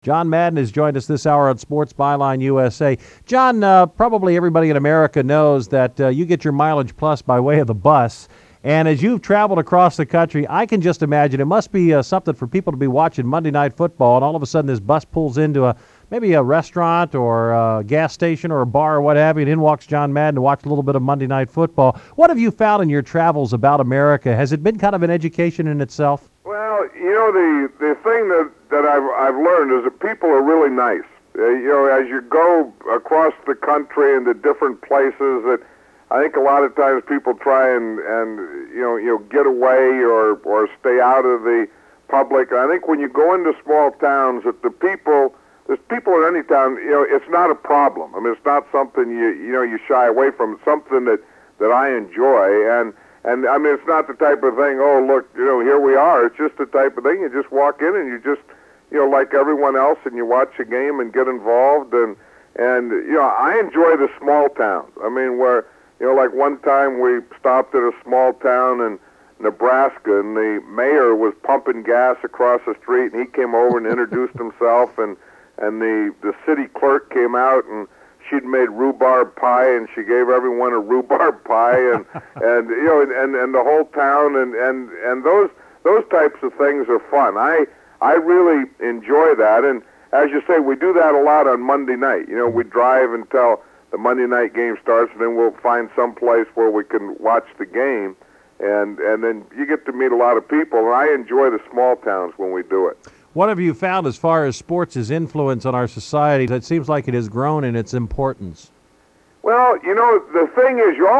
John Madden has joined us this hour on Sports Byline USA. John, probably everybody in America knows that you get your mileage plus by way of the bus. And as you've traveled across the country, I can just imagine it must be something for people to be watching Monday Night Football, and all of a sudden this bus pulls into maybe a restaurant or a gas station or a bar or what have you, and in walks John Madden to watch a little bit of Monday Night Football. What have you found in your travels about America? Has it been kind of an education in itself? Well, the thing that I've learned is that people are really nice. As you go across the country into different places, that I think a lot of times people try and get away or stay out of the public. I think when you go into small towns, that there's people in any town, it's not a problem. I mean, it's not something you shy away from. It's something that I enjoy, and I mean, it's not the type of thing, oh, look, here we are. It's just the type of thing, you just walk in and you just, like everyone else, and you watch a game and get involved, and I enjoy the small towns. I mean, where, like one time we stopped at a small town in Nebraska, and the mayor was pumping gas across the street, and he came over and introduced himself, and the city clerk came out, and she'd made rhubarb pie, and she gave everyone a rhubarb pie, and the whole town, and those types of things are fun. I really enjoy that, and as you say, we do that a lot on Monday night. We drive until the Monday night game starts, and then we'll find some place where we can watch the game, and then you get to meet a lot of people, and I enjoy the small towns when we do it. What have you found as far as sports' influence on our society? It seems like it has grown in its importance. Well, the thing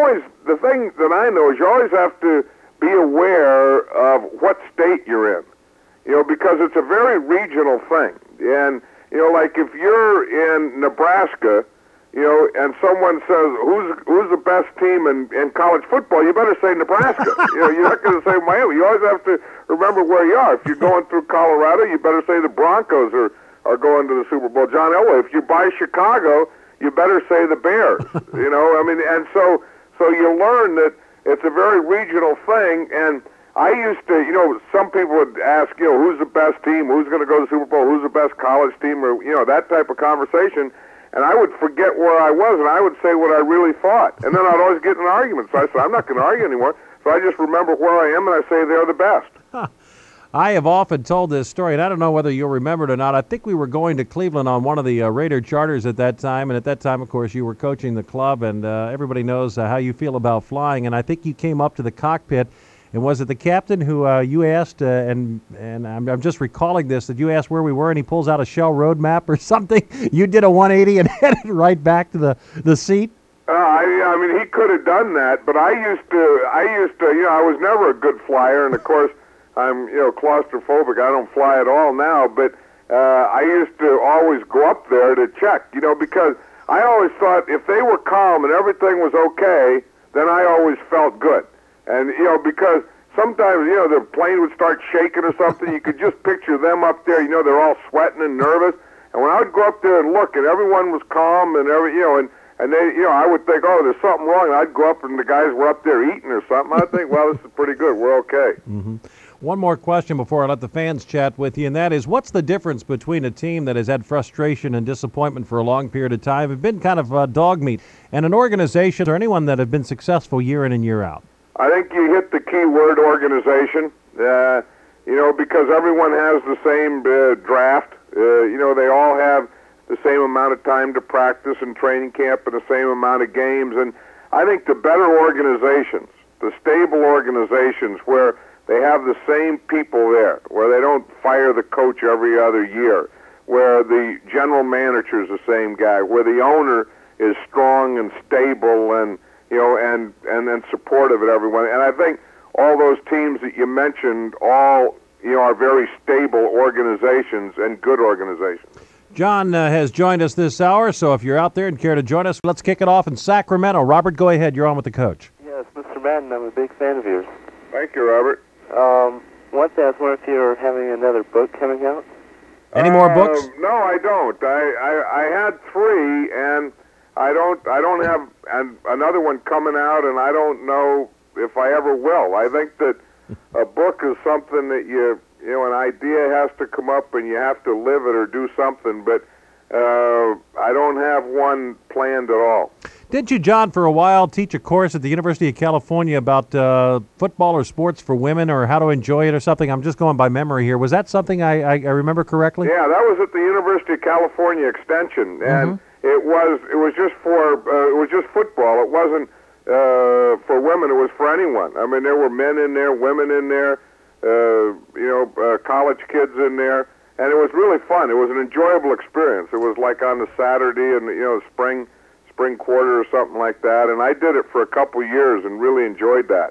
that I know is you always have to be aware of what state you're in, because it's a very regional thing. And, like if you're in Nebraska, and someone says, who's the best team in college football, you better say Nebraska. You're not going to say Miami. You always have to remember where you are. If you're going through Colorado, you better say the Broncos are going to the Super Bowl. John Elway, if you buy Chicago, you better say the Bears. And so you learn that it's a very regional thing. And I used to, some people would ask, who's the best team, who's going to go to the Super Bowl, who's the best college team, or, that type of conversation. And I would forget where I was, and I would say what I really thought. And then I'd always get in an argument. So I said, I'm not going to argue anymore. So I just remember where I am, and I say they're the best. Huh. I have often told this story, and I don't know whether you'll remember it or not. I think we were going to Cleveland on one of the Raider charters at that time, and at that time, of course, you were coaching the club, and everybody knows how you feel about flying. And I think you came up to the cockpit, and was it the captain who you asked, and I'm just recalling this, that you asked where we were, and he pulls out a Shell road map or something? You did a 180 and headed right back to the seat? I mean, he could have done that, but I used to, I was never a good flyer, and of course, I'm, claustrophobic. I don't fly at all now, but I used to always go up there to check, because I always thought if they were calm and everything was okay, then I always felt good. And, because sometimes, the plane would start shaking or something, you could just picture them up there, they're all sweating and nervous. And when I would go up there and look, and everyone was calm, and and they, I would think, oh, there's something wrong. And I'd go up, and the guys were up there eating or something. I'd think, well, this is pretty good. We're okay. Mm-hmm. One more question before I let the fans chat with you, and that is, what's the difference between a team that has had frustration and disappointment for a long period of time, have been kind of dog meat, and an organization or anyone that have been successful year in and year out? I think you hit the key word, organization, because everyone has the same draft. They all have the same amount of time to practice and training camp and the same amount of games. And I think the better organizations, the stable organizations where they have the same people there, where they don't fire the coach every other year, where the general manager is the same guy, where the owner is strong and stable and supportive of everyone. And I think all those teams that you mentioned all, are very stable organizations and good organizations. John has joined us this hour, so if you're out there and care to join us, let's kick it off in Sacramento. Robert, go ahead. You're on with the coach. Yes, Mr. Madden, I'm a big fan of yours. Thank you, Robert. One thing I was wondering if you're having another book coming out? Any more books? No, I don't. I had 3, and I don't have another one coming out, and I don't know if I ever will. I think that a book is something that you you know, an idea has to come up and you have to live it or do something, but I don't have one planned at all. Didn't you, John, for a while teach a course at the University of California about football or sports for women or how to enjoy it or something? I'm just going by memory here. Was that something I remember correctly? Yeah, that was at the University of California Extension, and it was just football. It wasn't for women. It was for anyone. I mean, there were men in there, women in there, college kids in there, and it was really fun. It was an enjoyable experience. It was like on the Saturday and spring quarter or something like that, and I did it for a couple years and really enjoyed that.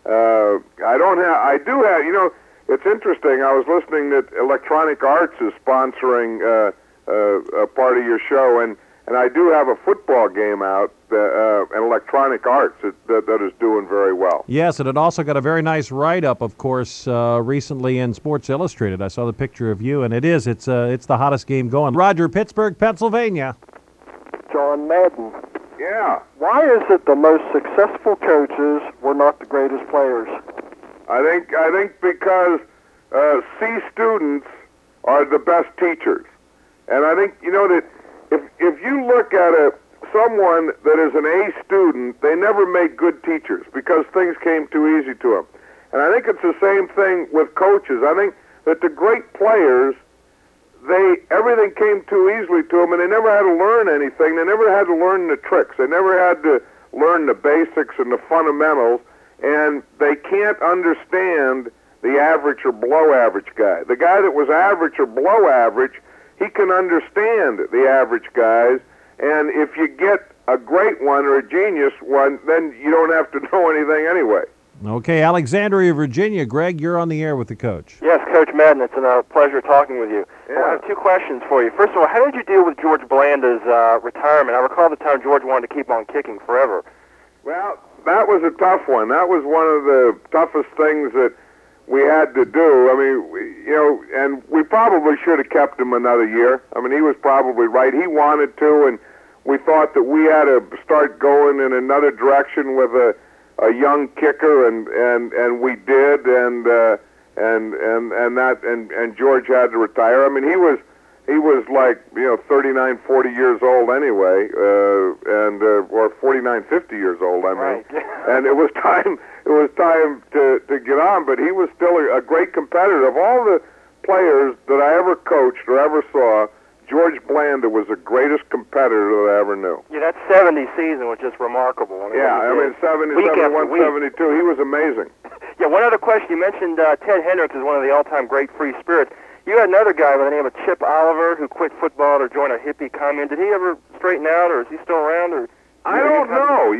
It's interesting. I was listening that Electronic Arts is sponsoring a part of your show, and I do have a football game out, and Electronic Arts that is doing very well. Yes, and it also got a very nice write-up, of course, recently in Sports Illustrated. I saw the picture of you, and it's the hottest game going. Roger, Pittsburgh, Pennsylvania. John Madden. Yeah. Why is it the most successful coaches were not the greatest players? I think because C students are the best teachers, and I think that if you look at someone that is an A student, they never make good teachers because things came too easy to them. And I think it's the same thing with coaches. I think that the great players, everything came too easily to them, and they never had to learn anything. They never had to learn the tricks. They never had to learn the basics and the fundamentals, and they can't understand the average or below average guy. The guy that was average or below average, he can understand the average guys, and if you get a great one or a genius one, then you don't have to know anything anyway. Okay, Alexandria, Virginia. Greg, you're on the air with the coach. Yes, Coach Madden, it's a pleasure talking with you. Yeah. Well, I have two questions for you. First of all, how did you deal with George Blanda's retirement? I recall the time George wanted to keep on kicking forever. Well, that was a tough one. That was one of the toughest things that we had to do. I mean, and we probably should have kept him another year. I mean, he was probably right. He wanted to, and we thought that we had to start going in another direction with a young kicker, and we did, and George had to retire. I mean, he was like 39, 40 years old anyway, or 49, 50 years old. I mean, Right. and it was time to get on. But he was still a great competitor. Of all the players that I ever coached or ever saw, George Blanda was the greatest competitor that I ever knew. Yeah, that 70 season was just remarkable. I mean 70, Week after 71, week. 72. He was amazing. Yeah, one other question. You mentioned Ted Hendricks is one of the all-time great free spirits. You had another guy by the name of Chip Oliver who quit football to join a hippie commune. Did he ever straighten out, or is he still around? Or I don't know.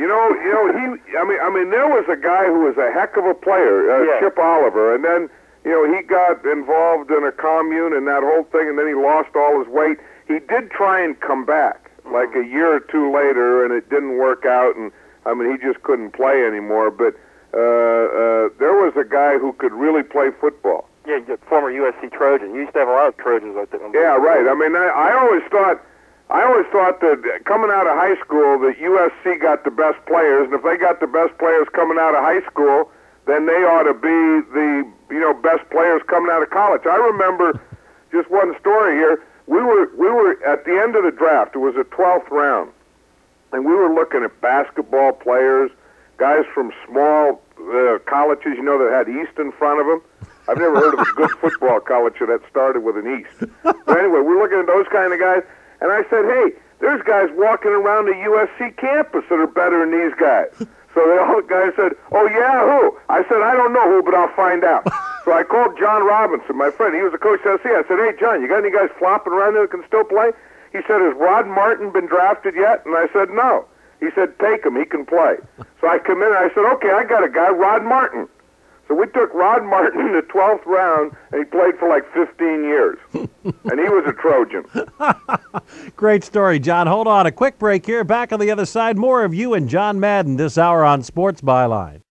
I mean, there was a guy who was a heck of a player, Yeah. Chip Oliver, and then he got involved in a commune and that whole thing, and then he lost all his weight. He did try and come back like a year or two later, and it didn't work out, and I mean, he just couldn't play anymore. But there was a guy who could really play football. Yeah, the former USC Trojan. You used to have a lot of Trojans like that. Yeah, right. I mean, I always thought that coming out of high school, that USC got the best players, and if they got the best players coming out of high school, then they ought to be the best players coming out of college. I remember just one story here. We were at the end of the draft. It was the 12th round, and we were looking at basketball players, guys from small colleges, that had East in front of them. I've never heard of a good football college that started with an East. But anyway, we're looking at those kind of guys, and I said, hey, there's guys walking around the USC campus that are better than these guys. So the old guy said, oh, yeah, who? I said, I don't know who, but I'll find out. So I called John Robinson, my friend. He was the coach at SC. I said, hey, John, you got any guys flopping around there that can still play? He said, has Rod Martin been drafted yet? And I said, no. He said, take him. He can play. So I come in, and I said, okay, I got a guy, Rod Martin. So we took Rod Martin in the 12th round, and he played for like 15 years. And he was a Trojan. Great story, John. Hold on. A quick break here. Back on the other side, more of you and John Madden this hour on Sports Byline.